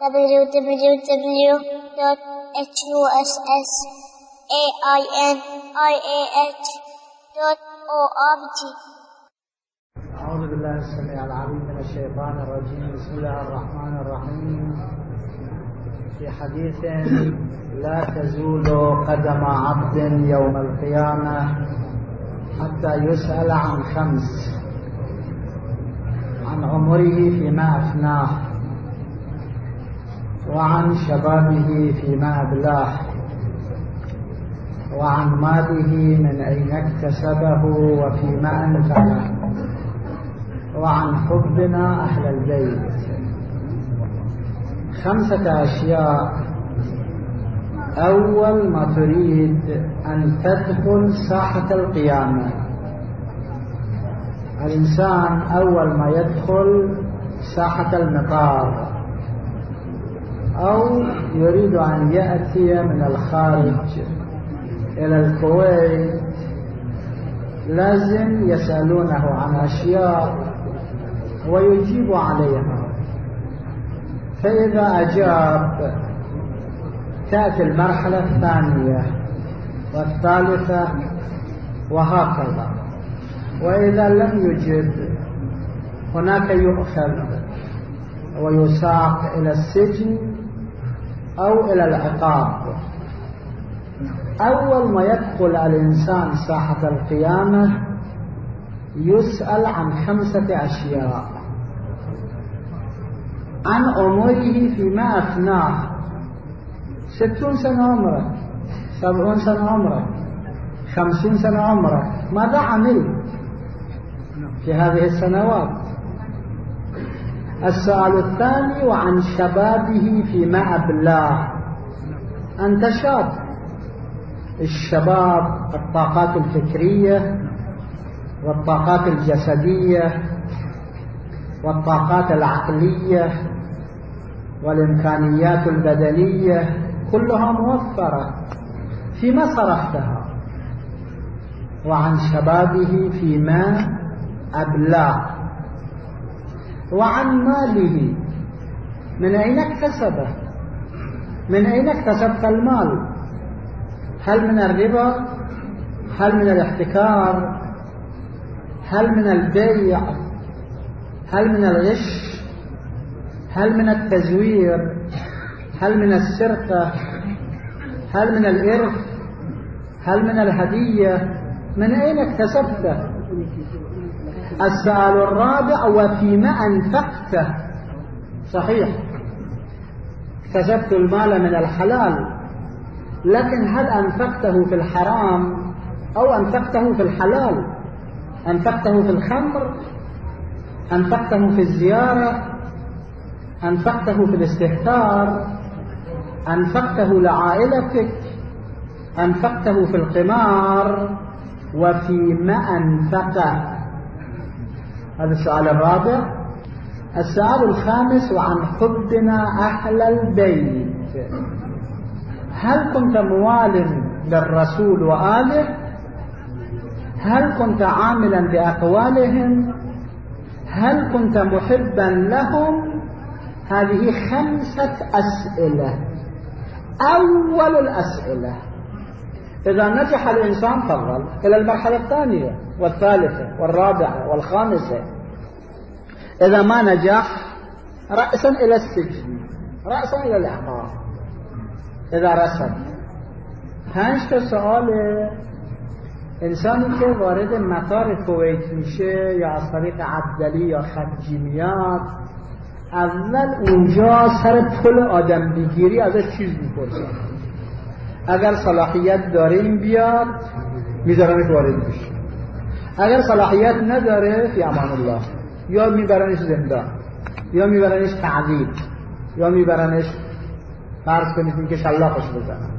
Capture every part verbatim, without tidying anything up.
w w w dot h u s s a i n i a h dot org. أعوذ بالله السميع العليم من الشيطان الرجيم. بسم الله الرحمن الرحيم. في حديث: لا تزول قدم عبد يوم القيامة حتى يسأل عن خمس: عن عمره فيما أفناه، وعن شبابه فيما أبلاه، وعن ماله من أين اكتسبه وفيما أنفقه، وعن حبنا أهل البيت. خمسة أشياء. أول ما تريد أن تدخل ساحة القيامة، الإنسان أول ما يدخل ساحة المطار أو يريد أن يأتي من الخارج إلى الكويت، لازم يسألونه عن أشياء ويجيب عليها. فإذا أجاب تأتي المرحلة الثانية والثالثة وهكذا. وإذا لم يجب هناك يؤخذ ويساق إلى السجن أو إلى العقاب. أول ما يدخل الإنسان ساحة القيامة يسأل عن خمسة أشياء: عن عمره فيما أفناه، ستون سنة عمرك، سبعون سنة عمرك، خمسين سنة عمرك، ماذا عملت في هذه السنوات؟ السؤال الثاني: وعن شبابه فيما أبلاه. أنت شاب، الشباب الطاقات الفكرية والطاقات الجسدية والطاقات العقلية والإمكانيات البدنية كلها موفرة، فيما صرفتها؟ وعن شبابه فيما أبلاه. وعن ماله، من أين اكتسبه؟ من أين اكتسبت المال؟ هل من الربا؟ هل من الاحتكار؟ هل من البيع؟ هل من الغش؟ هل من التزوير؟ هل من السرقة؟ هل من الإرث؟ هل من الهدية؟ من أين اكتسبته؟ السؤال الرابع: وفيما أنفقته. صحيح، اكتسبت المال من الحلال، لكن هل أنفقته في الحرام أو أنفقته في الحلال؟ أنفقته في الخمر؟ أنفقته في الزيارة؟ أنفقته في الاستهتار؟ أنفقته لعائلتك؟ أنفقته في القمار؟ وفيما أنفقه. هذا السؤال الرابع. السؤال الخامس: وعن حبنا أهل البيت. هل كنت موال للرسول وآله؟ هل كنت عاملا بأقوالهم؟ هل كنت محبا لهم؟ هذه خمسة أسئلة. أول الأسئلة. إذا نجح الإنسان فضل إلى المرحلة الثانية والثالثة والرابعة والخامسة. إذا ما نجح رأسا إلى السجن، رأسا إلى العقاب. إذا رسب پنج سؤال انسانی که وارد مطار کویت میشه یا از طریق عبدلی یا خدجیمیات، اول اونجا سر پل آدم بگیری ازش چیز میپرسن. اگر صلاحیت داره بیاد میذارنش وارد بشه، اگر صلاحیت نداره فی امان الله، یا میبرنش زندان یا میبرنش تعذیب یا میبرنش فرض کنید که شلاقش بزنن.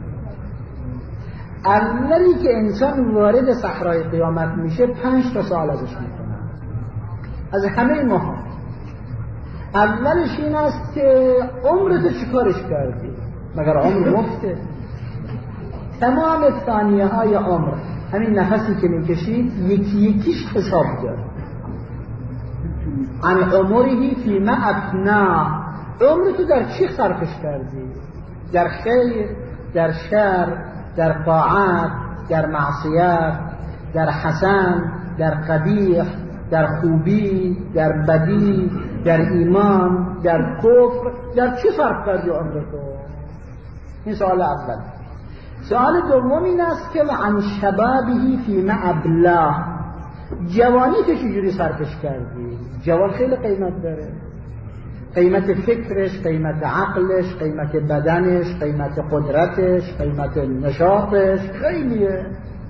اولی که انسان وارد صحرای قیامت میشه پنج تا سوال ازش میکنن، از همه ماها. اولش این است که عمرت چی کارش کردی؟ مگر عمر مفته؟ تمام ثانیه های عمر، همین نفسی که میکشید یکی یکیش حساب داره. عن عمره فيما افنا. عمر تو در چی صرفش کردی؟ در خیر، در شر، در طاعت، در معصیت، در حسن، در قبیح، در خوبی، در بدی، در ایمان، در کفر، در چی صرف کردی عمر تو؟ این سوال اول. سوال دوم این است که عن شبابه فیما ابلاه، جوانی تو چجوری صرفش کردی؟ جوان خیلی قیمت داره، قیمت فکرش، قیمت عقلش، قیمت بدنش، قیمت قدرتش، قیمت نشاطش خیلیه.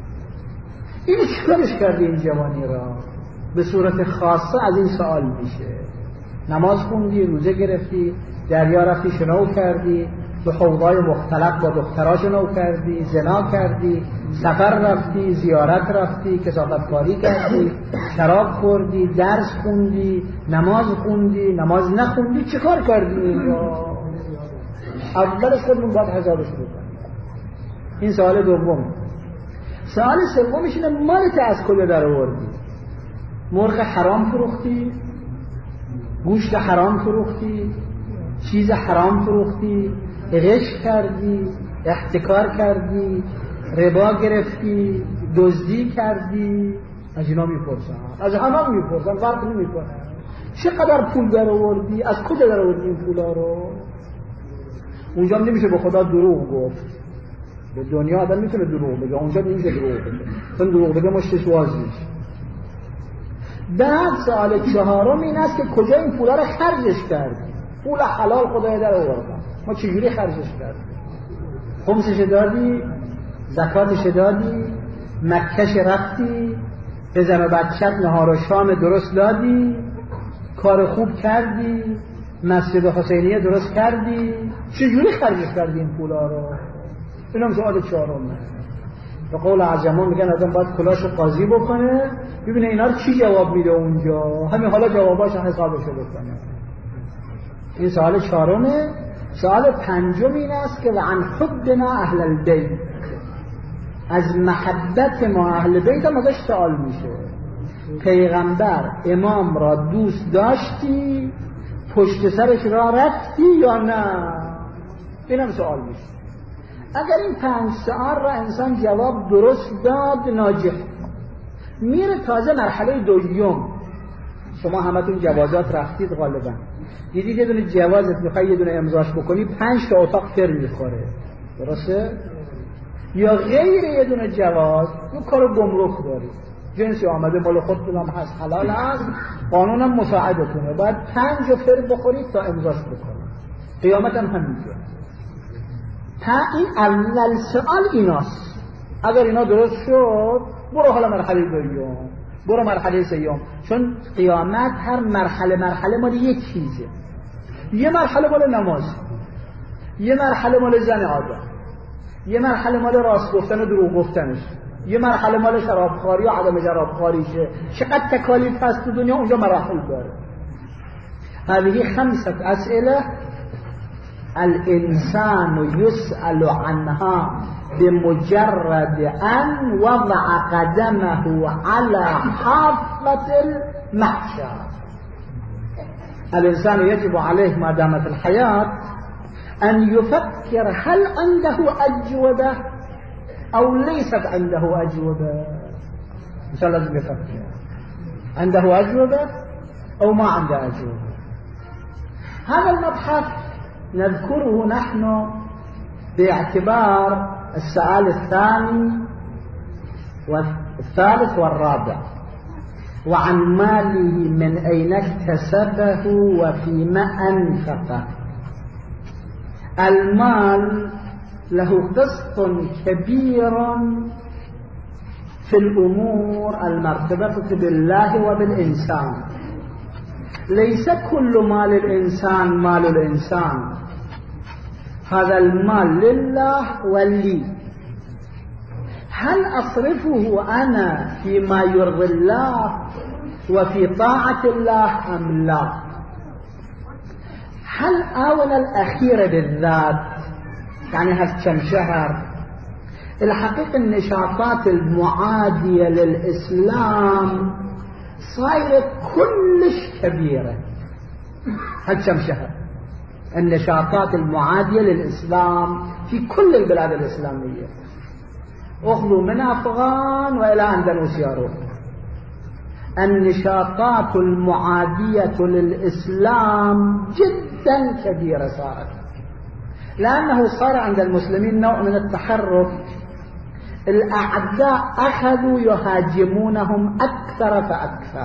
این چیکارش کردی این جوانی را؟ به صورت خاصه از این سوال میشه. نماز خوندی، روزه گرفتی، دریا رفتی شنو کردی، به حوضای مختلف با دخترها شنو کردی، زنا کردی، سفر رفتی، زیارت رفتی، کثافتکاری کردی، شراب خوردی، درس خوندی، نماز خوندی، نماز نخوندی، چه کار کردی اینجا؟ اولش خودمون باید حسابش بکنیم. این سوال دوم. سوال سومش اینه مالت از کجا در آوردی؟ مرغ حرام فروختی؟ گوشت حرام فروختی؟ چیز حرام فروختی؟ غش کردی؟ احتکار کردی؟ ربا گرفتی؟ دزدی کردی؟ از اینا میپرسن، از همه میپرسن، فرق نمیکنه. چقدر پول در آوردی؟ از کجا در آوردی این پولا رو؟ اونجا نمیشه به خدا دروغ گفت. به دنیا آدم میتونه دروغ بگه، اونجا نمیشه دروغ بگه، چون دروغ بگه مشتش واز میشه. بعد سوال چهارم این است که کجا این پولا رو خرجش کردی؟ پول حلال خدای در آوردن، ما چجوری خرجش کردیم؟ خمسش دادی؟ زکاتش دادی؟ مکهش رفتی؟ به زن و بچت نهار و شام درست دادی؟ کار خوب کردی؟ مسجد حسینیه درست کردی؟ چجوری خرجش کردی این پولا رو؟ این هم سوال چهارمه. به قول عجمان میگن آدم باید کلاشو قاضی بکنه ببینه اینا رو چی جواب میده اونجا، همین حالا جواباش حسابشو بکنه. این سوال چهارمه. سوال پنجم این است که عن حبنا اهل البیت، از محبت ما اهل بیت هم ازش سوال میشه. پیغمبر امام را دوست داشتی، پشت سرش را رفتی یا نه؟ این هم سوال میشه. اگر این پنج سوال را انسان جواب درست داد ناجح، میره تازه مرحله دوم. شما همتون جوازات رفتید غالبا، دیدید یه دونه جوازت میخوای یه دونه امضاش بکنی پنج تا اتاق فر میخوره، درسته؟ یا غیر یه دونه جواز یه کار گمرک داری، جنسی آمده مال خودتون هم هست، حلال هست، قانونم مساعدتونه، باید پنج فر بخورید تا امضاش بکنید. قیامت هم همینجا. تا این اول سوال ایناست. اگر اینا درست شد برو حالا مرحله دوم، برو مرحله سوم، چون قیامت هر مرحله مرحله مال یک چیزه. یه مرحله مال نماز، یه مرحله مال زن آدم، یه مرحله مال راست گفتن و دروغ گفتنش، یه مرحله مال شرابخواری و عدم شرابخواریشه. چقدر تکالیف هست تو دنیا، اونجا مراحل داره. هذه خمسة اسئله الانسان يسأل عنها بمجرد ان وضع قدمه على حافة المحشر. الانسان يجب عليه ما دامت الحياة ان يفكر هل عنده اجوبة او ليست عنده اجوبة. ان شاء الله لازم يفكر عنده اجوبة او ما عنده اجوبة. هذا المبحث نذكره نحن باعتبار السؤال الثاني والثالث والرابع، وعن ماله من أين اكتسبه وفيما أنفقه. المال له قسط كبير في الأمور المرتبطة بالله وبالإنسان. ليس كل مال الإنسان مال الإنسان، هذا المال لله ولي. هل أصرفه أنا فيما يرضي الله وفي طاعة الله أم لا؟ هل آونة الأخيرة بالذات، يعني هالكم شهر الحقيقة النشاطات المعادية للإسلام صايرة كلش كبيرة، هالكم شهر النشاطات المعادية للإسلام في كل البلاد الإسلامية. أخذوا من أفغان وإلى أندونيسيا روح. النشاطات المعادية للإسلام جدا كبيرة صارت، لأنه صار عند المسلمين نوع من التحرك. الأعداء أخذوا يهاجمونهم أكثر فأكثر.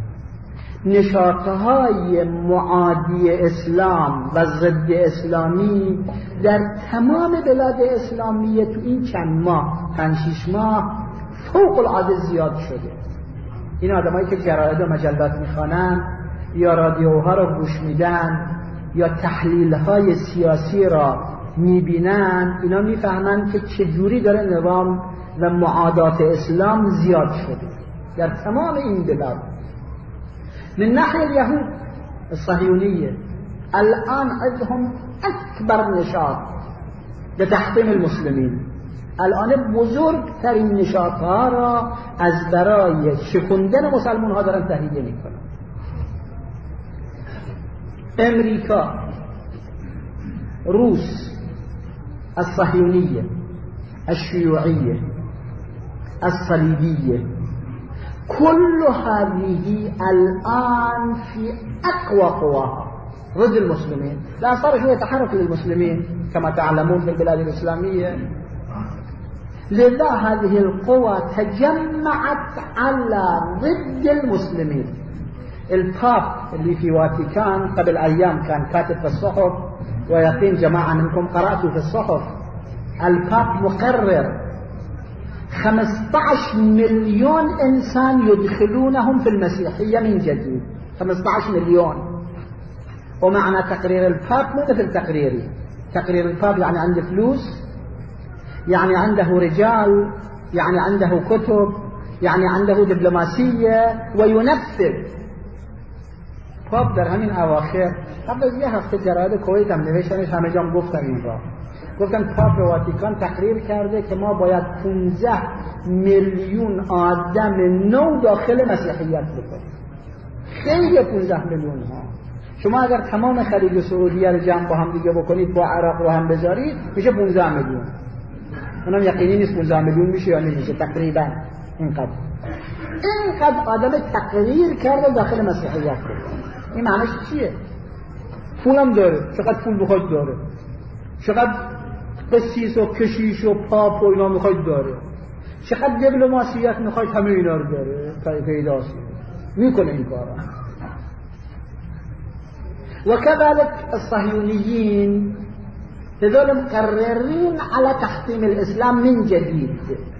نشاطهای معادی اسلام و ضد اسلامی در تمام بلاد اسلامیه تو این چند ماه پنج شش ماه فوق العاده زیاد شده. این آدمایی که جراید و مجلات میخوانن یا رادیوها رو گوش میدن یا تحلیل‌های سیاسی را میبینن، اینا میفهمن که چجوری داره نظام و معادات اسلام زیاد شده در تمام این بلاد. من ناحية اليهود الصهيونية الآن عندهم أكبر نشاط لتحطيم المسلمين. الآن بزرگترین نشاطها را از برای شکوندن مسلمان ها دارن تهیه میکنن. امریکا، روس، الصهيونية، الشيوعية، الصليبية، كل هذه الآن في أقوى قواها ضد المسلمين. لا صار شوية تحرك للمسلمين كما تعلمون في البلاد الإسلامية. لذا هذه القوى تجمعت على ضد المسلمين. الباب اللي في واتيكان قبل أيام كان كاتب في الصحف، ويقين جماعة منكم قرأتوا في الصحف، الباب مقرر خمسة عشر مليون إنسان يدخلونهم في المسيحية من جديد. خمسة عشر مليون. ومعنى تقرير الباب مو مثل تقريري. تقرير الباب يعني عنده فلوس، يعني عنده رجال، يعني عنده كتب، يعني عنده دبلوماسية وينفذ. باب در همین اواخر قبل از یه هفته جراید کویت هم نوشتنش، همه جام گفتن این را. گفتن پاپ واتیکان تقریر کرده که ما باید پانزده میلیون آدم نو داخل مسیحیت بکنیم. خیلی پانزده میلیون ها. شما اگر تمام خلیج سعودیه رو جمع با هم دیگه بکنید، با عراق رو هم بذارید، میشه پانزده میلیون. اونم یقینی نیست پانزده میلیون میشه یا نمیشه، تقریبا اینقدر. اینقدر آدم تقریر کرده داخل مسیحیت بکنید. این معنیش چیه؟ پولم داره، چقدر پول بخواد داره، چقدر قسیس و کشیش و پاپ و اینا میخواید داره، چقدر دیپلماسیت میخواید همه اینا رو داره، پیداست میکنه این کارا. وكذلك الصهيونيين هذول مقررين على تحطيم الإسلام من جديد.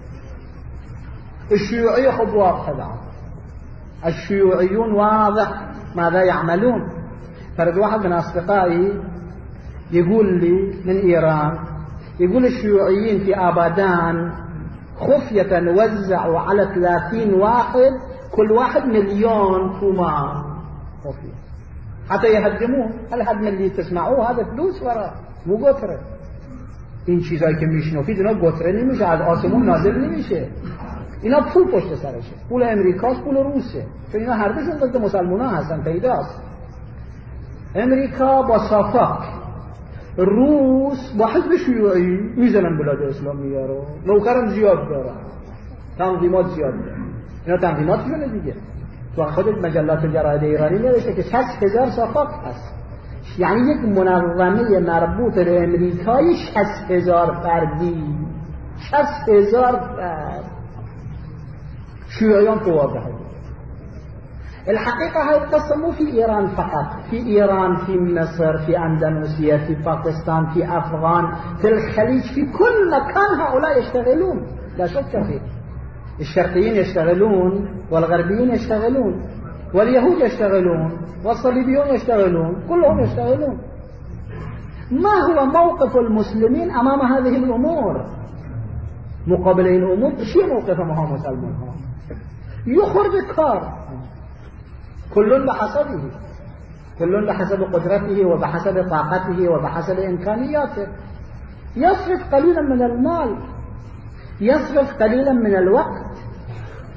الشيوعية خب واضحة، الشيوعيون واضح ماذا يعملون. فرد واحد من أصدقائي يقول لي من إيران، يقول الشيوعيين في آبادان خفية وزعوا على ثلاثين واحد، كل واحد مليون تومان خفية حتى يهدموه. الهدم اللي تسمعوه هذا فلوس ورا، مو قطره. این چیزایی که میشنوید اینا قطره نمیشه، از آسمون نازل نمیشه. اینا پول پشت سرشه، پول امریکاست، پول روسه، چون اینا هر دوشون ضد مسلمان‌ها هستن، پیداست. امریکا با صافاک، روس با حزب شیوعی میزنن بلاد اسلامیه رو، نوکرم زیاد دارن، تنظیمات زیاد دارن. اینا تنظیماتشونه دیگه. تو خودت مجلات جراید ایرانی نوشته که شصت هزار صافاک هست، یعنی یک منظمه مربوط به امریکای شصت هزار فردی، شصت هزار فرد. شيوعيون واضحة. الحقيقة هاي القصة مو في إيران فقط، في إيران، في مصر، في أندونيسيا، في باكستان، في أفغان، في الخليج، في كل مكان هؤلاء يشتغلون، لا شك فيه. الشرقيين يشتغلون والغربيين يشتغلون واليهود يشتغلون والصليبيون يشتغلون، كلهم يشتغلون. ما هو موقف المسلمين أمام هذه الأمور؟ مقابل این امور چی موقف ما مسلمان ها؟ یخرج کار، کلون بحسبه، کلون بحسب قدرته و بحسب طاقته و بحسب امکانیاته. يصرف قليلا من المال، يصرف قليلا من الوقت،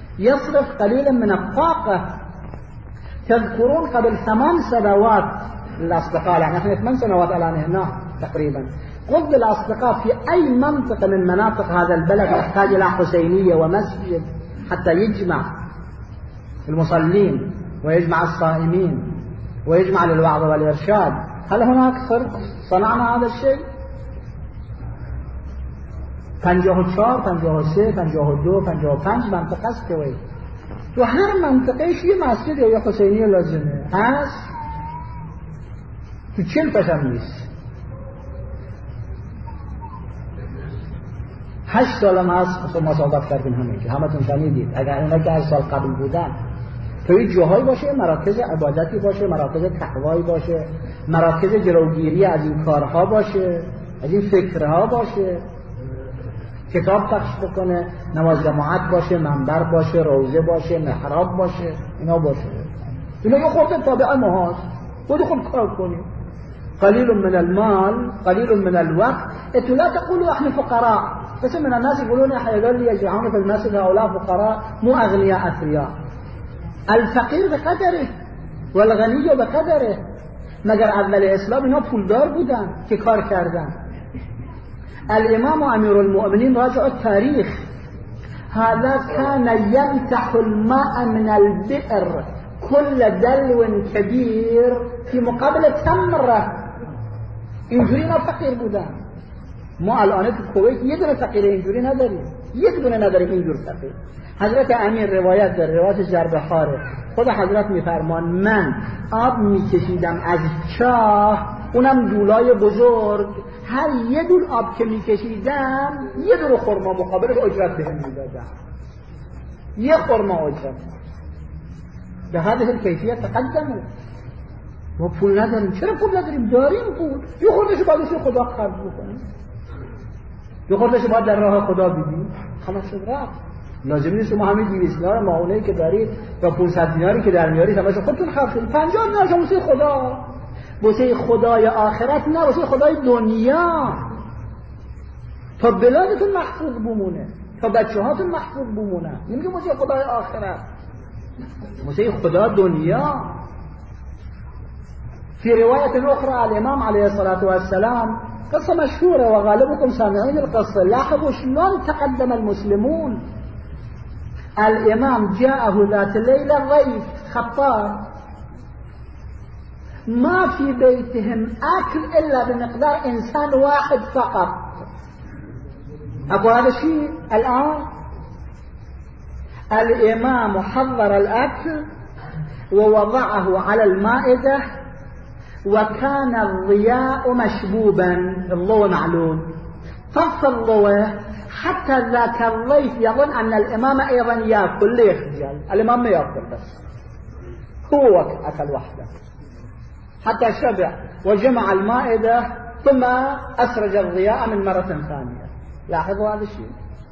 يصرف قليلا من الطاقة. تذكرون قبل ثمان سنوات للأصدقاء، يعني نحن ثمان سنوات الآن هنا تقريبا. قلت للأصدقاء في أي منطقة من مناطق هذا البلد يحتاج إلى حسينية ومسجد حتى يجمع المصلين ويجمع الصائمين ويجمع للوعظ والإرشاد، هل هناك فرق صنعنا هذا الشيء؟ پنجاه و چهار، پنجاه و سه، پنجاه و دو، پنجاه و پنج منطقه است کویت. تو هر منطقهش یه مسجد یا حسینی لازمه هست، تو چل تاش هم نیست. هشت سال هم هست ما صحبت کردیم همه که همتون شنیدید. اگر اینا که از سال قبل بودن توی جاهایی باشه، مراکز عبادتی باشه، مراکز تقوایی باشه، مراکز جلوگیری از این کارها باشه، از این فکرها باشه، کتاب پخش بکنه، نماز جماعت باشه، منبر باشه، روزه باشه، محراب باشه، اینا باشه. اینا یه خورده تابع ما هست، خود خود کار کنیم. قلیل من المال قلیل من الوقت. انتو لا تقولوا احنا فقراء، بس من الناس يقولون هذول يجمعون في المسجد هؤلاء فقراء مو اغنياء اثرياء. الفقیر بقدره والغنی بقدره. مگر اول اسلام اینا پولدار بودن که کار کردن. الامام امیر المؤمنین راجع التاريخ هذا كان يمتح الماء من البئر كل دلو كبير في مقابل تمره. اینجوری اینا فقیر بودن. ما الان تو کویت یه دونه فقیر اینجوری نداریم، یک دونه نداریم اینجور فقیر. حضرت امیر روایت داره، روایت ضربخاره، خود حضرت میفرمان من آب میکشیدم از چاه، اونم دولای بزرگ، هر یه دول آب که میکشیدم یه دور خرما مقابلش اجرت بهم میدادم، یه خرما اجرت. به هذه الکیفیت تقدمه. ما پول نداریم. چرا پول نداریم؟ داریم پول. یه خوردش باید خدا خرج بکنیم، یه خوردش باید در راه خدا بدیم، خلاص شد رفت. لازم نیست شما همین دویست دینار معاونه‌ای که دارید یا پانصد دیناری که در میارید همش خودتون خرج کنید. پنجاه دینار شما واسه خدا، واسه خدای آخرت نه، واسه خدای دنیا، تا بلادتون محفوظ بمونه، تا بچه‌هاتون محفوظ بمونه. نمیگه واسه خدای آخرت، واسه خدا دنیا. في رواية أخرى الإمام عليه الصلاة والسلام قصة مشهورة وغالبكم سامعين القصة. لاحظوا شلون تقدم المسلمون. الإمام جاءه ذات ليلة ضيف خطاب، ما في بيتهم أكل إلا بمقدار إنسان واحد فقط. أبو هذا الشيء الآن الإمام حضر الأكل ووضعه على المائدة، وكان الضياء مشبوبا، الضوء معلوم، طفى الضوء حتى ذاك الضيف يظن أن الإمام أيضا يأكل، ليخجل. الإمام ما يأكل، بس هو أكل وحده حتى شبع وجمع المائدة، ثم أسرج الضياء من مرة ثانية. لاحظوا هذا الشيء.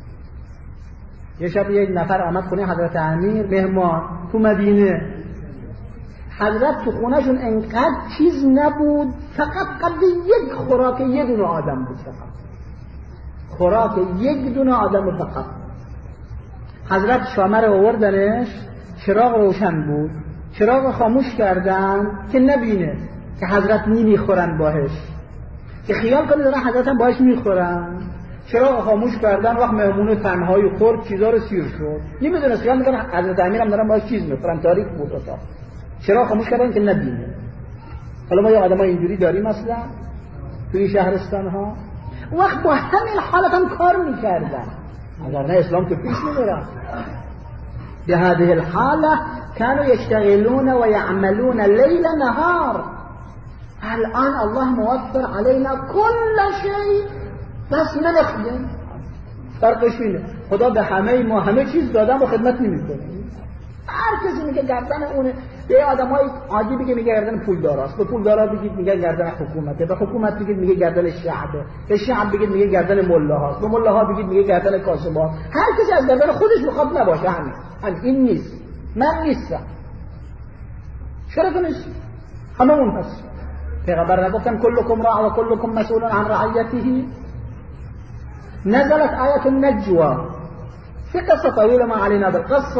يشب یک نفر آمد خونه حضرت امیر مهمان تو مدینه. حضرت تو خونهشون انقدر چیز نبود، فقط قبل یک خوراک یک دونه آدم بود، فقط خوراک یک دونه آدم فقط. حضرت شامر آوردنش، چراغ روشن بود، چراغ خاموش کردن که نبینه که حضرت نمیخورن باهش، که خیال کنه دارن حضرت هم باهش میخورن. چراغ خاموش کردن، وقت مهمون تنهایی خورد چیزا رو سیر شد، نمیدونه، خیال میکنه حضرت امیر هم دارن باهش چیز میخورن، تاریک بود اتاق. چراغ خاموش کردن که نبینه. حالا ما یه آدمای اینجوری داریم اصلا توی شهرستان ها، وقت با همین حالت هم کار میکردن، اگر نه اسلام که پیش میبرن. به هذه الحاله كانوا يشتغلون ويعملون ليل نهار. الان الله موفر علينا كل شيء، بس نخدم. فرقش اینه، خدا به همه ما همه چیز دادن و خدمت نمیکنه. هر کسی میگه گردن اونه. یه آدمای عادی میگه میگه گردن پولداراست، به پولدارا بگید میگه گردن حکومته، به حکومت بگید میگه گردن شعبه، به شعب بگید میگه گردن ملاهاست، به ملاها بگید میگه گردن کاسبا. هر کسی از گردن خودش میخواد نباشه. همین همین این نیست، من نیستم، شرف نیست، هممون هست. پیغمبر نگفتن کلکم راع و کلکم مسئول عن رعیته؟ نزلت آیت النجوى في قصة طويلة ما علينا بالقصة.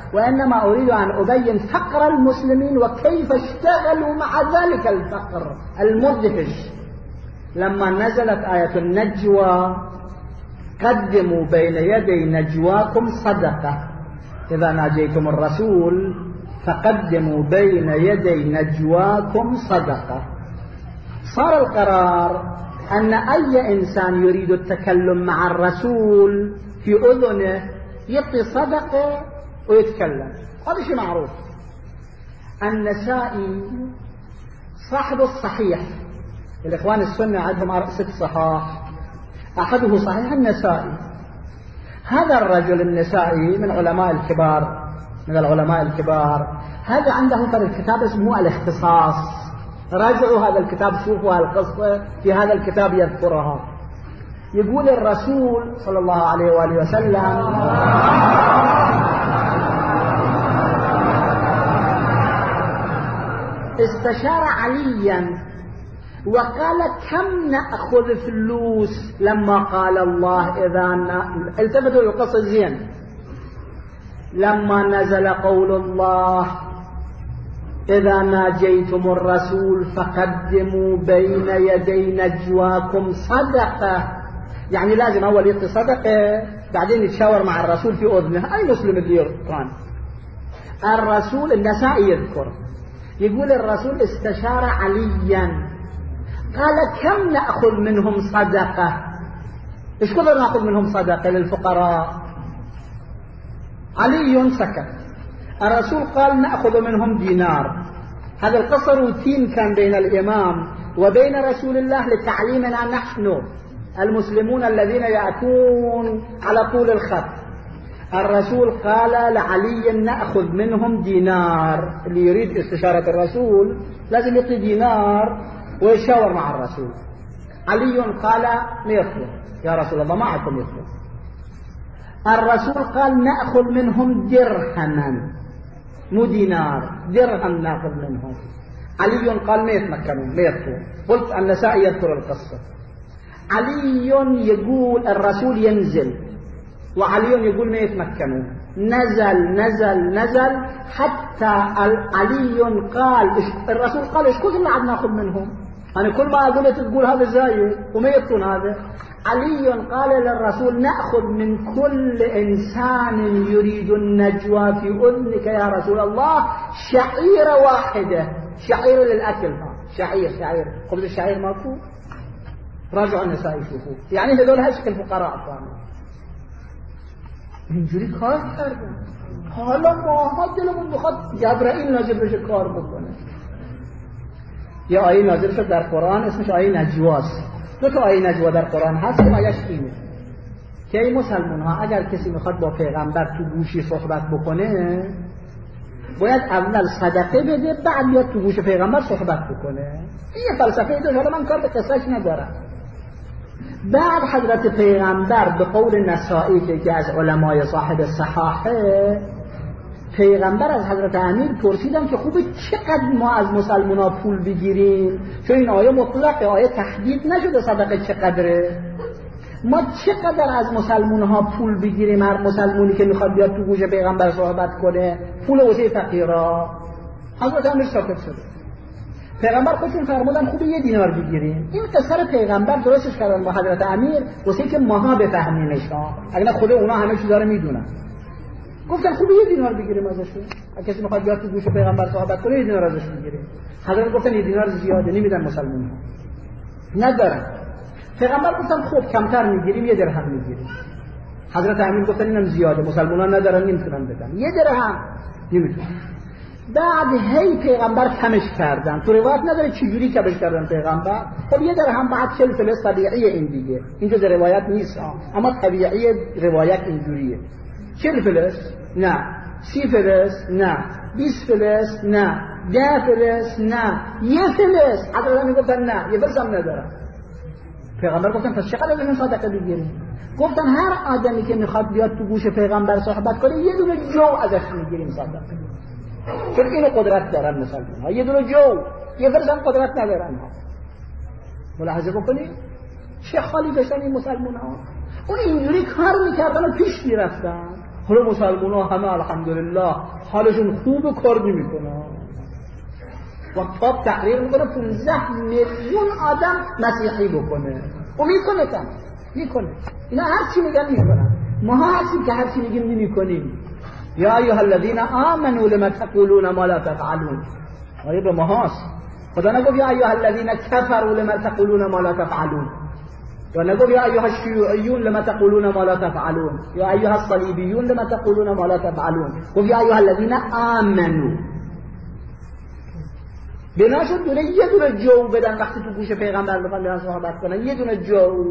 وإنما أريد أن أبين فقر المسلمين وكيف اشتغلوا مع ذلك الفقر المدهش. لما نزلت آية النجوى قدموا بين يدي نجواكم صدقة، إذا ناجيتم الرسول فقدموا بين يدي نجواكم صدقة. صار القرار أن أي إنسان يريد التكلم مع الرسول في أذنه يعطي صدقة ويتكلم، هذا شيء معروف. النسائي صاحب الصحيح، الإخوان السنة عندهم ست صحاح، أحده صحيح النسائي. هذا الرجل النسائي من علماء الكبار، من العلماء الكبار، هذا عنده فرق كتاب اسمه الاختصاص. راجعوا هذا الكتاب، شوفوا هالقصة في هذا الكتاب يذكرها. يقول الرسول صلى الله عليه وآله وسلم استشار عليا وقال كم نأخذ فلوس لما قال الله إذا ن... التفتوا للقصة زين. لما نزل قول الله إذا ناجيتم الرسول فقدموا بين يدي نجواكم صدقة، يعني لازم أول يعطي صدقة بعدين يتشاور مع الرسول في أذنه. أي مسلم اللي يقرأ الرسول النسائي يذكر، يقول الرسول استشار عليا قال كم نأخذ منهم صدقة، إيش كثر نأخذ منهم صدقة للفقراء؟ علي سكت. الرسول قال نأخذ منهم دينار. هذا القصة روتين كان بين الإمام وبين رسول الله لتعليمنا نحن المسلمون الذين يأتون على طول الخط. الرسول قال لعلي نأخذ منهم دينار، اللي يريد استشارة الرسول لازم يعطي دينار ويشاور مع الرسول. علي قال ما يطلب يا رسول الله، ما عندكم يطلب. الرسول قال نأخذ منهم درهما، مو دينار، درهم نأخذ منهم. علي قال ما يتمكنون ما يطلب. قلت النسائي يذكر القصة. علي يقول الرسول ينزل وعلي يقول ما يتمكنون. نزل نزل نزل حتى علي قال الرسول قال ايش كثر اللي عاد ناخذ منهم؟ أنا كل ما أقول تقول هذا زايد وما يبطون هذا. علي قال للرسول نأخذ من كل إنسان يريد النجوى في أذنك يا رسول الله شعيرة واحدة، شعيرة للأكل، شعير شعير خبز الشعير ماكو. راجعوا النساء يشوفوا، يعني هذول هشك الفقراء كانوا اینجوری کار کردن. حالا ما دلمون میخواد جبرائیل نازل بشه کار بکنه. یه آیه نازل شد در قرآن اسمش آیه نجواست. دو تا آیه نجوا در قرآن هست که آیه‌اش اینه که ای مسلمان ها اگر کسی میخواد با پیغمبر تو گوشی صحبت بکنه باید اول صدقه بده بعد بیاد تو گوش پیغمبر صحبت بکنه. این فلسفه دو حالا من کار به قصهش ندارم. بعد حضرت پیغمبر به قول نسائی که از علمای صاحب صحاحه، پیغمبر از حضرت امیر پرسیدن که خوبه چقدر ما از مسلمان ها پول بگیریم، چون این آیه مطلقه، آیه تحدید نشده صدقه چقدره. ما چقدر از مسلمان ها پول بگیریم، هر مسلمانی که میخواد بیاد تو گوش پیغمبر صحبت کنه پول واسه فقیرا. حضرت امیر ساکت شده. پیغمبر خودشون فرمودن خوبه یه دینار بگیریم. این قصه پیغمبر درستش کردن با حضرت امیر واسه که ماها بفهمیمش، اگه خود اونا همه چیزا رو میدونن. گفتن خوبه یه دینار بگیریم ازشون، اگه کسی میخواد بیاد تو گوش پیغمبر صحبت کنه یه دینار ازش بگیریم. حضرت گفتن یه دینار زیاده نمیدن مسلمان‌ها، ندارن. پیغمبر گفتن خب کمتر میگیریم، یه درهم میگیریم. حضرت امیر گفتن اینم زیاده، مسلمان‌ها ندارن نمیتونن بدن، یه درهم نمیتونن. بعد هی پیغمبر کمش کردن، تو روایت نداره چجوری کمش کردن پیغمبر. خب یه درهم بعد چهل فلس طبیعیه، این دیگه اینجا در روایت نیست اما طبیعی روایت اینجوریه. چهل فلس نه، سی فلس نه، بیست فلس نه، ده فلس نه، یه فلس. حضرت میگفتن نه یه فلس هم ندارم. پیغمبر گفتن پس چقدر از این صدقه بگیریم؟ گفتن هر آدمی که میخواد بیاد تو گوش پیغمبر صحبت کنه یه دونه جو ازش میگیریم صدقه، چون اینو قدرت دارن مسلمان ها. یه دونه جو، یه فلس هم قدرت ندارن ها. ملاحظه بکنید چه خالی بشن این مسلمان ها. اون اینجوری کار میکردن و پیش میرفتن. حالا مسلمان ها همه الحمدلله حالشون خوب و کار نمیکنن و پاپ تقریر میکنه پانزده میلیون آدم مسیحی بکنه و میکنه تن میکنه. اینا هر چی میگن میکنن. ما هستیم که هر چی میگیم نمیکنیم. یا ایها الذین آمنوا لما تقولون ما لا تفعلون. آیه به ما هست. خدا نگفت یا ایها الذین کفروا لما تقولون ما لا تفعلون، یا نگفت یا ایها الشیوعیون لما تقولون ما لا تفعلون، یا ایها الصلیبیون لما تقولون ما لا تفعلون. گفت یا ایها الذین آمنوا. بنا شد دونه یه دونه جو بدن وقتی تو گوش پیغمبر بخوان بیان صحبت کنن، یه دونه جو.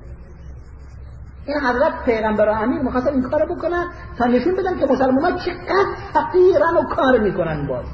این حضرت پیغمبر امیر می‌خواستن این کارو بکنن تا نشون بدن که مسلمان‌ها چقدر فقیرن و کار میکنن. باز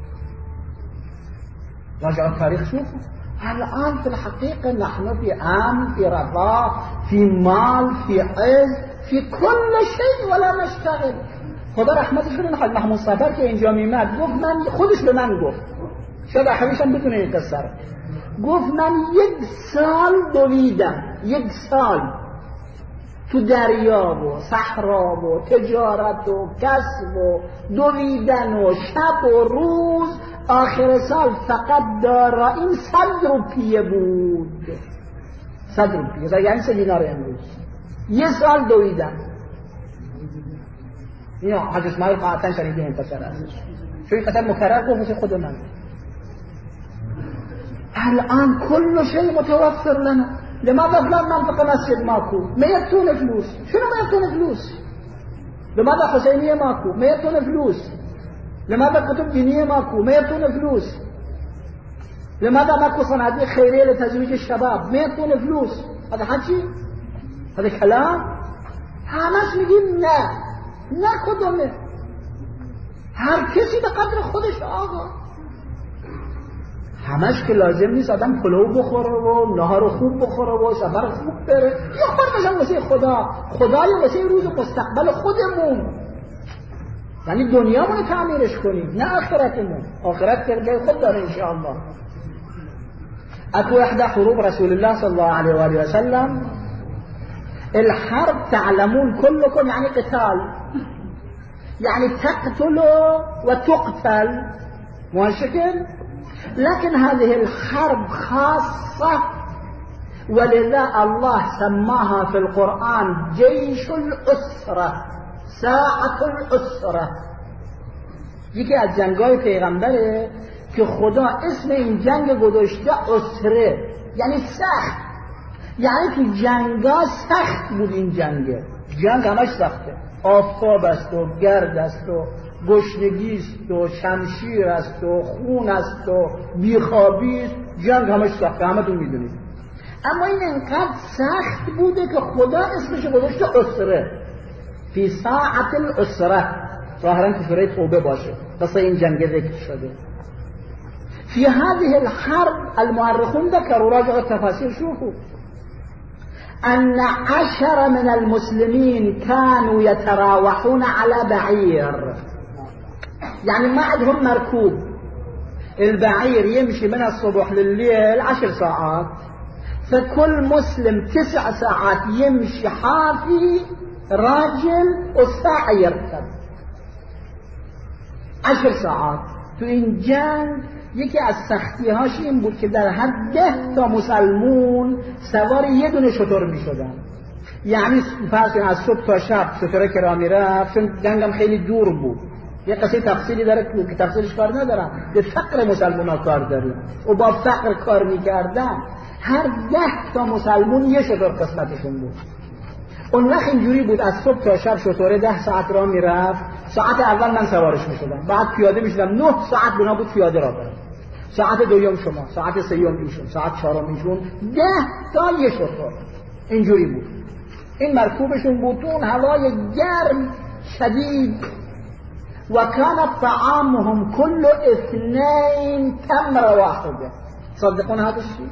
راجع تاریخ شوف الان في الحقيقة نحن في امن، في رفاه، في مال، في عز، في كل شيء ولا نشتغل. خدا رحمتش کنه حاج محمود صفر که اینجا میمد گفت من خودش به من گفت، شاید احویشم بدون این قصه رو، گفت من یک سال دویدم، یک سال تو دریا و صحرا و تجارت و کسب و دویدن و شب و روز، آخر سال فقط دارا این صد روپیه بود. صد روپیه یعنی سه دینار امروز. یه سال دویدم. اینا حاج اسماعیل قاطعا شنیده این پسر ازش، چون این قطعا مکرر گفت مثل خود من. الان كل شيء متوفر لنا. لماذا فلان منطقة مسجد ماكو ما يأتون فلوس؟ شنو ما يأتون فلوس؟ لماذا حسينية ماكو ما يأتون فلوس؟ لماذا كتب دينية ماكو ما يأتون فلوس؟ لماذا ماكو صناديق خيرية لتزويج الشباب ما يأتون فلوس؟ هذا حكي؟ هذا كلام؟ همش میگیم نه نه کدومه. هر کسی به قدر خودش آقا. همش که لازم نیست آدم پلو بخوره و نهار خوب بخوره و سفر خوب بره. یا خورمشم واسه خدا، خدای واسه روز مستقبل خودمون، یعنی دنیامون تعمیرش کنیم نه آخرتمون. آخرت که خود داره انشاءالله. اكو احدى حروب رسول الله صلى الله عليه وآله وسلم الحرب تعلمون كلكم يعني قتال، يعني تقتل وتقتل مو هالشكل. لكن هذه الحرب خاصة، ولذا الله سماها في القرآن جيش الأسرة، ساعة الأسرة. یکی از جنگای پیغمبره که خدا اسم این جنگ گذاشته اسره، یعنی سخت. یعنی تو جنگا سخت بود. این جنگه جنگ همش سخته، آفتاب است و گرد است و گشنگی است و شمشیر است و خون است و بیخوابی است. جنگ همش سخته، همه تون میدونید. اما این انقدر سخت بوده که خدا اسمش گذاشته اسره، فی ساعت الاسره. ظاهرا تو سوره توبه باشه بس این جنگ ذکر شده. في هذه الحرب المؤرخون ذكروا، راجعوا التفاسير شوفوا أن عشر من المسلمين كانوا يتراوحون على بعير، يعني ما عندهم مركوب. البعير يمشي من الصبح لليل عشر ساعات، فكل مسلم تسع ساعات يمشي حافي راجل وساعة يركب. عشر ساعات. تو این جنگ یکی از سختی هاش این بود که در حد ده تا مسلمون سوار یه دونه شتر می شدن. یعنی فرض از صبح تا شب شتره که را می رفت، چون جنگم خیلی دور بود. یه قصه تفصیلی داره که تفصیلش کار ندارم، به فقر مسلمان ها کار داریم و با فقر کار می کردن. هر ده تا مسلمون یه شتر قسمتشون بود. اون وقت اینجوری بود از صبح تا شب شتره ده ساعت را می رفت. ساعت اول من سوارش می شدم، بعد پیاده می شدم. نه ساعت بنا بود پیاده را برم. ساعت دوم شما، ساعت سوم ایشون، ساعت چهارم ایشون، ده تا یه شتر. اینجوری بود. این مرکوبشون بود. اون هوای گرم شدید. و کان طعامهم كل اثنين تمر واحده. صدقون هذا الشيء؟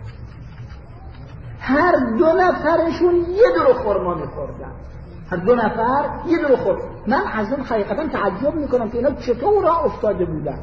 هر دو نفرشون یه دور خرما می‌خوردن. هر دو نفر یه دور خرما. من از اون حقیقتا تعجب میکنم که اینا چطور راه افتاده بودن.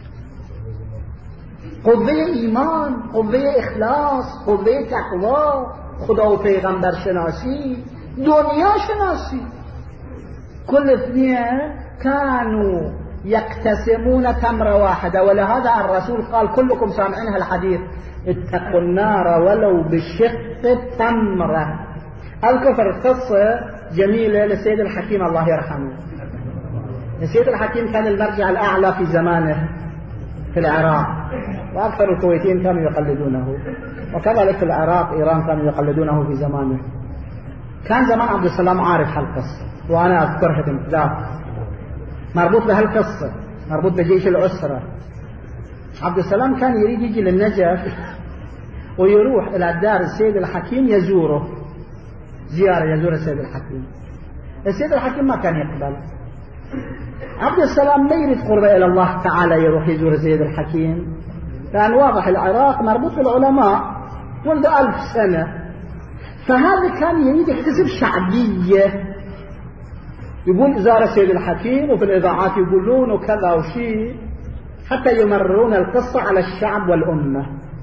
قوه ایمان، قوه اخلاص، قوه تقوا، خدا و پیغمبر شناسی، دنیا شناسی. كل اثنين كانوا يقتسمون تمرة واحدة، ولهذا الرسول قال كلكم سامعين الحديث اتقوا النار ولو بشق تمرة. أذكر قصة جميلة للسيد الحكيم الله يرحمه. السيد الحكيم كان المرجع الأعلى في زمانه في العراق، وأكثر الكويتيين كانوا يقلدونه، وكذلك في العراق إيران كانوا يقلدونه في زمانه. كان زمان عبد السلام عارف هالقصة، وأنا أذكرها بامتداد مربوط بهالقصة، مربوط بجيش الأسرة. عبد السلام كان يريد يجي للنجف ويروح إلى دار السيد الحكيم يزوره زيارة، يزور السيد الحكيم. السيد الحكيم ما كان يقبل. عبد السلام ما يريد قربة إلى الله تعالى يروح يزور السيد الحكيم، لأن واضح العراق مربوط بالعلماء منذ ألف سنة، فهذا كان يريد يكتسب شعبية، يقول زار السيد الحكيم وفي الإذاعات يقولون وكذا وشيء حتى يمررون القصة على الشعب والأمة.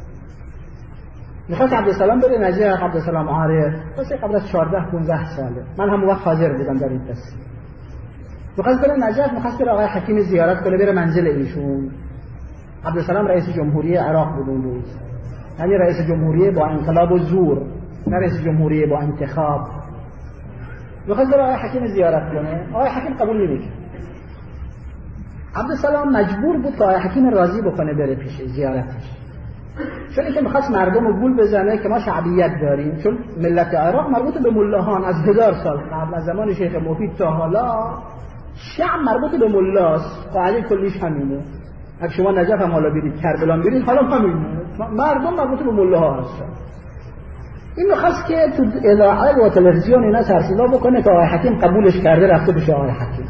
نخص عبد السلام بری نجاح عبد السلام عارف بس قبل چهارده پانزده ساله، من هم وقت حاضر بودم در این قصه. نخص بری نجاح، نخص بری آقای حکیم زیارت کنه، بره منزل ایشون. عبد السلام رئیس جمهوری عراق بود اون روز، یعنی رئیس جمهوری با انقلاب و زور، نه رئیس جمهوری با انتخاب. نخص بری آقای حکیم زیارت کنه، آقای حکیم قبول نمیکنه. عبد السلام مجبور بود که آقای حکیم راضی بکنه بره پیش زیارتش، چون اینکه میخواست مردم رو گول بزنه که ما شعبیت داریم، چون ملت عراق مربوط به ملاهان از هزار سال قبل، از زمان شیخ مفید تا حالا شعب مربوط به ملاست، قاعده کلیش همینه. اگه شما نجف هم حالا برید، کربلا برید، حالا همینه، مردم مربوط به ملاها هستن. این میخواست که تو اذاعه و تلویزیون اینا سرصدا بکنه که آقای حکیم قبولش کرده، رفته بشه آقای حکیم.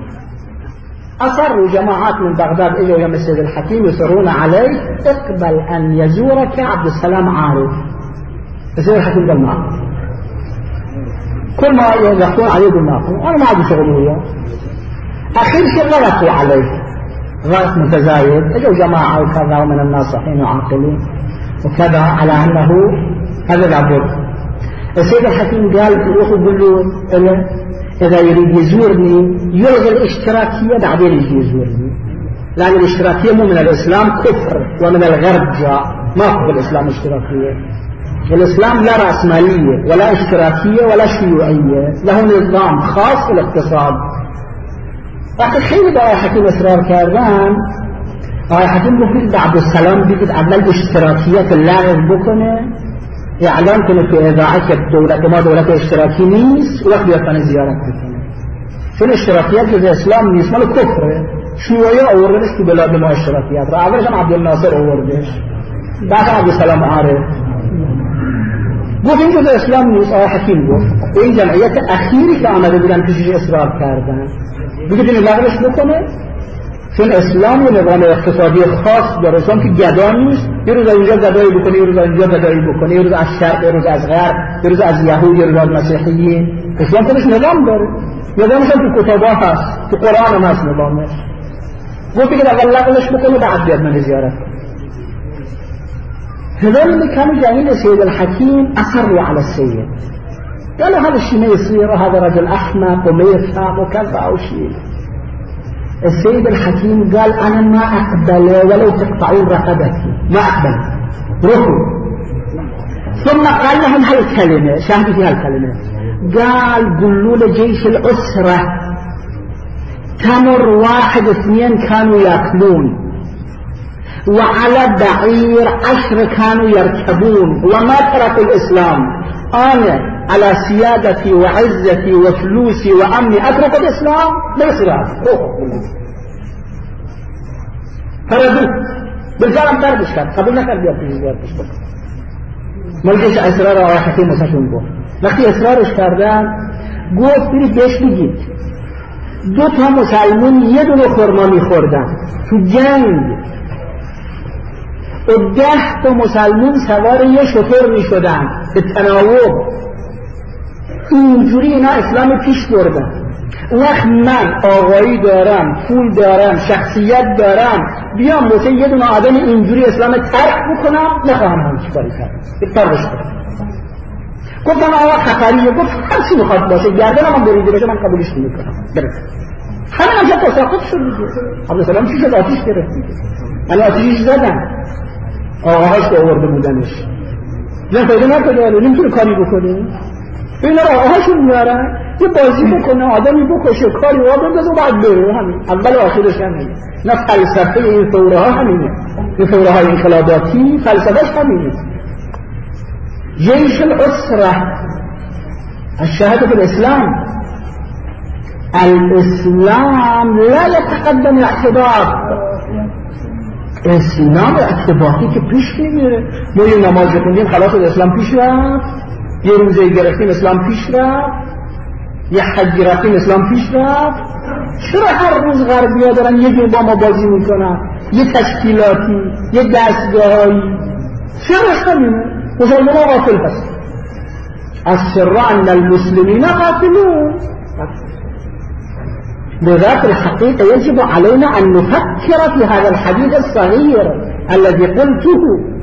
أصروا جماعات من بغداد إجوا يوم السيد الحكيم يصرون عليه اقبل أن يزورك عبد السلام عارف. السيد الحكيم قال معه كل ما يضغطون عليه يقول معه أنا ما عندي شغل وياه. أخير شيء غلطوا عليه غلط متزايد، إجوا جماعة وكذا ومن الناصحين وعاقلين وكذا على أنه هذا لابد. السيد الحكيم قال روحوا قولوا له إذا يريد يزورني يلغي الاشتراكية بعدين يجي يزورني، لأن الاشتراكية مو من الإسلام، كفر ومن الغرب جاء، ما هو الإسلام اشتراكية. الإسلام لا رأسمالية ولا اشتراكية ولا شيوعية، له نظام خاص في الاقتصاد. وقت خیلی با آقای حکیم اصرار کردن، آقای حکیم گفت عبد السلام بگید اول اشتراکیت لغو بکنه، اعلان کنه تو اذاعه که دولت ما دولت اشتراکی نیست، وقت بیاد کنه زیارت بکنه، چون اشتراکیت جز اسلام نیست، مال کفره. شیوعی آوردنش تو بلاد ما اشتراکیت را، اولش هم عبدالناصر آوردش، بعد عبدالسلام عارف گفت این جز اسلام نیست. آقای حکیم گفت این جمعیت اخیری که آمده بودن پیشش اصرار کردن بگید این لغوش بکنه، چون اسلام یه نظام اقتصادی خاص داره، اسلام که گدا نیست، یه روز اینجا گدایی بکنه، یه روز اینجا گدایی بکنه، یه روز از شرق، یه روز از غرب، یه روز از یهود، یه روز از مسیحیین. اسلام خودش نظام داره، نظامش هم تو کتابا هست، تو قرآن هم هست نظامش. گفت که اول لغوش بکنه بعد بیاد من زیارت کنه. هذول اللي كانوا جايين لسيد الحكيم أصروا على السيد، قالوا هذا الشيء ما يصير، وهذا رجل أحمق وما يفهم وكذا أو شيء. السيد الحكيم قال أنا ما أقبل ولو تقطعون رقبتي، ما أقبل، روحوا. ثم قال لهم هالكلمة، شاهدوا في هالكلمة، قال قولوا لجيش الأسرة تمر واحد اثنين كانوا يأكلون، وعلى بعير عشر كانوا يركبون، وما تركوا الإسلام. أنا على سيادتي وعزتي وفلوسي وأمني أترك الإسلام؟ لا يصير هذا، روحوا. فردوا بالفعل تردش كان قبل نكر بيار في زيارتش بك ملكش إصرار آقای حکیم واسهشون گفت. وقتی اصرارش کردن گفت برید بهش بگید دو تا مسلمون یه دونه خرما میخوردن تو جنگ و ده تا مسلمون سوار یه شتر میشدن به تناوب، اینجوری اینا اسلام پیش بردن. وقت من آقایی دارم، پول دارم، شخصیت دارم، بیام واسه یه دونه آدم اینجوری اسلام ترک بکنم؟ نخواهم همچی کاری کنم، ترکش کنم. گفتم آقا خطریه، گفت هر چی میخواد باشه، گردنم هم بریده باشه من قبولش نمیکنم. برید همین هم که تساقط شد دیگه. عبدالسلام چی شد؟ آتیش گرفت دیگه. من آتیش زدن آقاهاش که آورده بودنش زن فایده نکده نمیتونه کاری بکنه. این را آقاهاشون میارن یه بازی بکنه، آدمی بکشه، کاری را بندازه و بعد بره. همین اول و آخرش همینه. نه فلسفه این ثوره ها همینه، این ثوره های انقلاباتی فلسفهش همینه. جيش الأسرة الشهادة في الإسلام، الإسلام لا يتقدم اعتبار. اسلام اعتباطی که پیش میگیره. ما یه نماز خوندیم خلاص اسلام پیش رفت، یه روزه گرفتیم اسلام پیش رفت، یه حج رفتیم اسلام پیش رفت. چرا هر روز غربی‌ها دارن یه جور با ما بازی میکنن، یه تشکیلاتی، یه دستگاهایی؟ چرا همینه؟ مسلمان غافل هست. السر ان المسلمين غافلون. بذات الحقيقة يجب علينا أن نفكر في هذا الحديث الصغير الذي قلته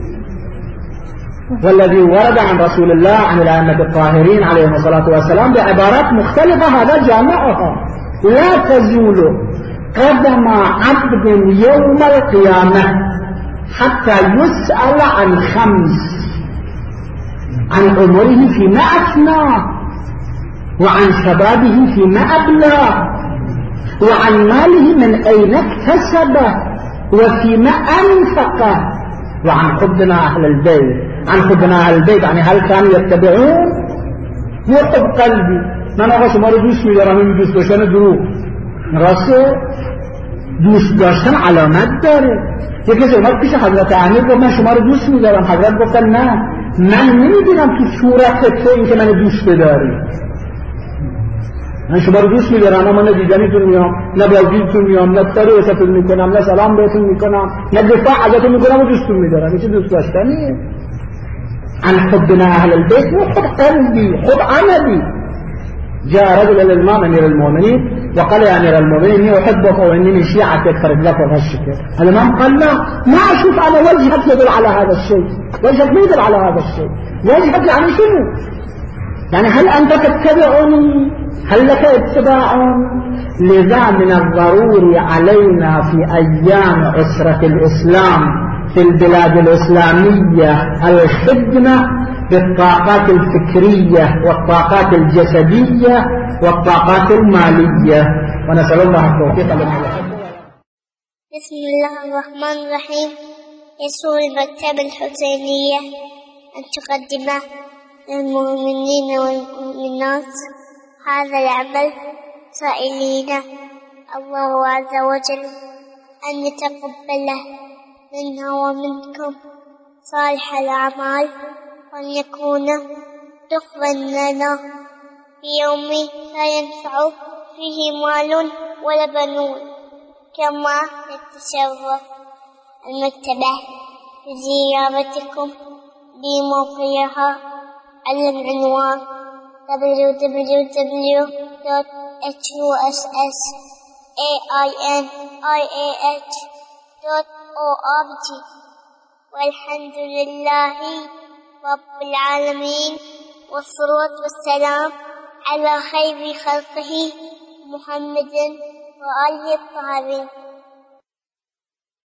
والذي ورد عن رسول الله عن الأئمة الطاهرين عليهم الصلاة والسلام بعبارات مختلفة. هذا جامعها. لا تزول قدم عبد يوم القيامة حتى يسأل عن خمس: عن عمره فيما أفناه، وعن شبابه فيما أبلاه، وعن ماله من أين اكتسبه، وفيما أنفقه، وعن حبنا أهل البيت. عن حبنا أهل البيت يعني هل كانوا يتبعون؟ وحب قلبي من آقا شما رو دوست می‌دارم. این دوست داشتن دروغ راسته؟ دوست داشتن علامت داره. یکی کسی اومد پیش حضرت امیر گفت من شما رو دوست می‌دارم. حضرت گفتن نه، من نمی‌دونم تو صورت تو این که من دوست بداری. من شما رو دوست می‌دارم اما نه دیدنیتون میام، نه بازدیدتون میام، نه تریستون میکنم، نه سلام بهتون میکنم، نه دفاع ازتون میکنم و دوستتون می‌دارم. این دوست داشتنیه. عن حبنا اهل البيت وحب قلبي، حب عملي. جاء رجل الى الامام امير المؤمنين وقال يا امير المؤمنين اني احبك واني من شيعتك فرد وغشك. الامام قال لا، ما اشوف انا وجهك يدل على هذا الشيء. وجهك ما يدل على هذا الشيء. وجهك يعني شنو؟ يعني هل انت تتبعني؟ هل لك اتباع؟ لذا من الضروري علينا في ايام عسرة الاسلام في البلاد الإسلامية الخدمة بالطاقات الفكرية والطاقات الجسدية والطاقات المالية، ونسأل الله التوفيق لنا. بسم الله الرحمن الرحيم. يسر المكتبة الحسينية أن تقدم للمؤمنين والمؤمنات هذا العمل سائلين الله عز وجل أن يتقبله منا ومنكم صالح الأعمال، وأن يكون دخلا لنا في يوم لا ينفع فيه مال ولا بنون. كما نتشرف المكتبة بزيارتكم بموقعها على العنوان دبليو دبليو دبليو دوت إتش يو إس إس إيه آي إن آي إيه إتش دوت أو آر جي. والحمد لله رب العالمين، والصلاة والسلام على خير خلقه محمد وآله الطاهرين.